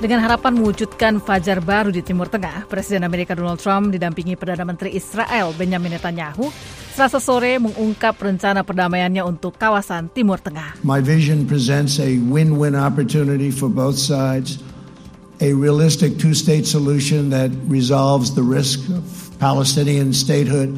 Dengan harapan mewujudkan fajar baru di Timur Tengah, Presiden Amerika Donald Trump didampingi Perdana Menteri Israel Benjamin Netanyahu Selasa sore mengungkap rencana perdamaiannya untuk kawasan Timur Tengah. My vision presents a win-win opportunity for both sides, a realistic two-state solution that resolves the risk of Palestinian statehood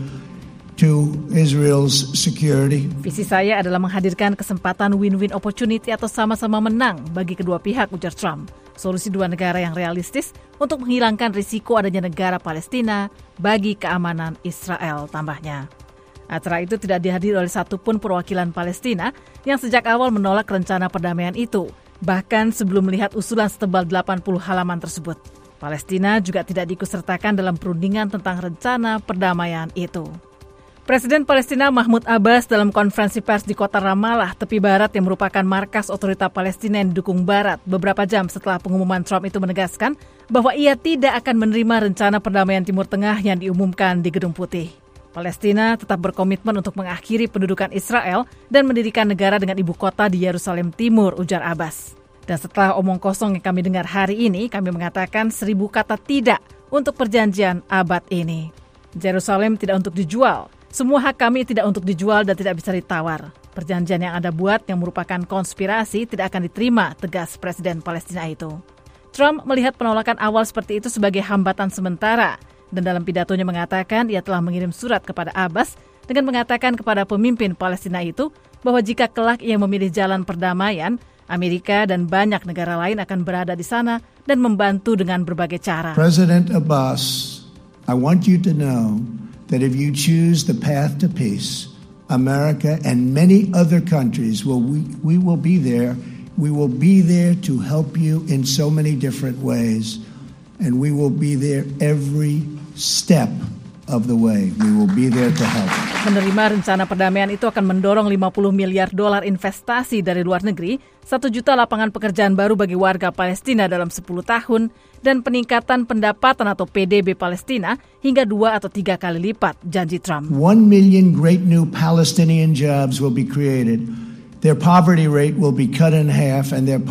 to Israel's security. Visi saya adalah menghadirkan kesempatan win-win opportunity atau sama-sama menang bagi kedua pihak, ujar Trump. Solusi dua negara yang realistis untuk menghilangkan risiko adanya negara Palestina bagi keamanan Israel, tambahnya. Acara itu tidak dihadiri oleh satupun perwakilan Palestina yang sejak awal menolak rencana perdamaian itu, bahkan sebelum melihat usulan setebal 80 halaman tersebut. Palestina juga tidak diikutsertakan dalam perundingan tentang rencana perdamaian itu. Presiden Palestina Mahmud Abbas dalam konferensi pers di kota Ramallah, tepi barat yang merupakan markas otorita Palestina yang didukung barat, beberapa jam setelah pengumuman Trump itu menegaskan bahwa ia tidak akan menerima rencana perdamaian Timur Tengah yang diumumkan di Gedung Putih. Palestina tetap berkomitmen untuk mengakhiri pendudukan Israel dan mendirikan negara dengan ibu kota di Yerusalem Timur, ujar Abbas. Dan setelah omong kosong yang kami dengar hari ini, kami mengatakan 1000 kata tidak untuk perjanjian abad ini. Yerusalem tidak untuk dijual. Semua hak kami tidak untuk dijual dan tidak bisa ditawar. Perjanjian yang Anda buat yang merupakan konspirasi tidak akan diterima, tegas Presiden Palestina itu. Trump melihat penolakan awal seperti itu sebagai hambatan sementara dan dalam pidatonya mengatakan ia telah mengirim surat kepada Abbas dengan mengatakan kepada pemimpin Palestina itu bahwa jika kelak ia memilih jalan perdamaian, Amerika dan banyak negara lain akan berada di sana dan membantu dengan berbagai cara. President Abbas, I want you to know that if you choose the path to peace, America and many other countries we will be there. We will be there to help you in so many different ways, and we will be there every step of the way. We will be there to help. Menerima rencana perdamaian itu akan mendorong $50 miliar investasi dari luar negeri, 1 juta lapangan pekerjaan baru bagi warga Palestina dalam 10 tahun, dan peningkatan pendapatan atau PDB Palestina hingga 2 atau 3 kali lipat, janji Trump. 1 million great new Palestinian jobs will be created. Their poverty rate will be cut in half, and their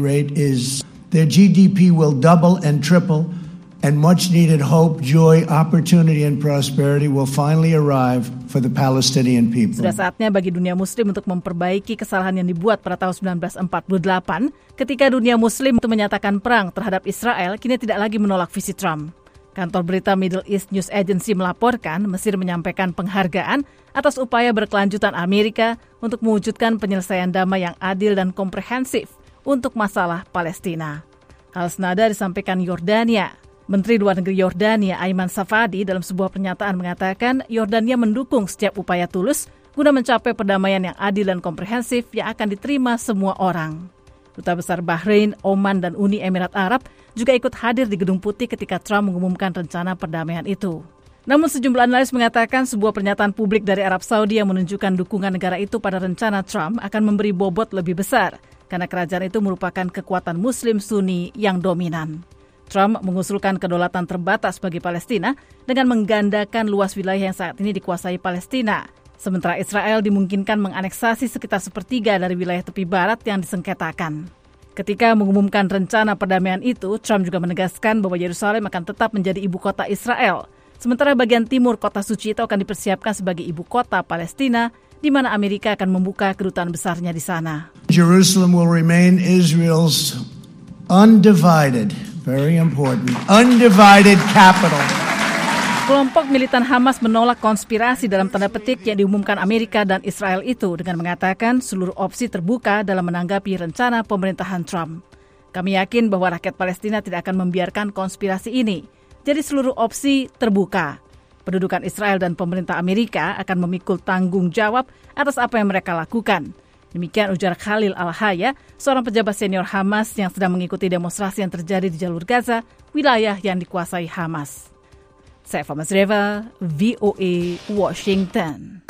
GDP will double and triple. And much-needed hope, joy, opportunity, and prosperity will finally arrive for the Palestinian people. Sudah saatnya bagi dunia muslim untuk memperbaiki kesalahan yang dibuat pada tahun 1948 ketika dunia muslim itu menyatakan perang terhadap Israel, kini tidak lagi menolak visi Trump. Kantor berita Middle East News Agency melaporkan Mesir menyampaikan penghargaan atas upaya berkelanjutan Amerika untuk mewujudkan penyelesaian damai yang adil dan komprehensif untuk masalah Palestina. Hal senada disampaikan Yordania. Menteri Luar Negeri Yordania Ayman Safadi dalam sebuah pernyataan mengatakan Yordania mendukung setiap upaya tulus guna mencapai perdamaian yang adil dan komprehensif yang akan diterima semua orang. Duta Besar Bahrain, Oman, dan Uni Emirat Arab juga ikut hadir di Gedung Putih ketika Trump mengumumkan rencana perdamaian itu. Namun sejumlah analis mengatakan sebuah pernyataan publik dari Arab Saudi yang menunjukkan dukungan negara itu pada rencana Trump akan memberi bobot lebih besar karena kerajaan itu merupakan kekuatan Muslim Sunni yang dominan. Trump mengusulkan kedaulatan terbatas bagi Palestina dengan menggandakan luas wilayah yang saat ini dikuasai Palestina. Sementara Israel dimungkinkan menganeksasi sekitar 1/3 dari wilayah tepi barat yang disengketakan. Ketika mengumumkan rencana perdamaian itu, Trump juga menegaskan bahwa Yerusalem akan tetap menjadi ibu kota Israel. Sementara bagian timur kota suci itu akan dipersiapkan sebagai ibu kota Palestina, di mana Amerika akan membuka kedutaan besarnya di sana. Jerusalem will remain Israel's undivided, very important, undivided capital. Kelompok militan Hamas menolak konspirasi dalam tanda petik yang diumumkan Amerika dan Israel itu dengan mengatakan seluruh opsi terbuka dalam menanggapi rencana pemerintahan Trump. Kami yakin bahwa rakyat Palestina tidak akan membiarkan konspirasi ini. Jadi seluruh opsi terbuka. Pendudukan Israel dan pemerintah Amerika akan memikul tanggung jawab atas apa yang mereka lakukan. Demikian ujar Khalil Al-Haya, seorang pejabat senior Hamas yang sedang mengikuti demonstrasi yang terjadi di jalur Gaza, wilayah yang dikuasai Hamas. Saya Fama Zreva, VOA, Washington.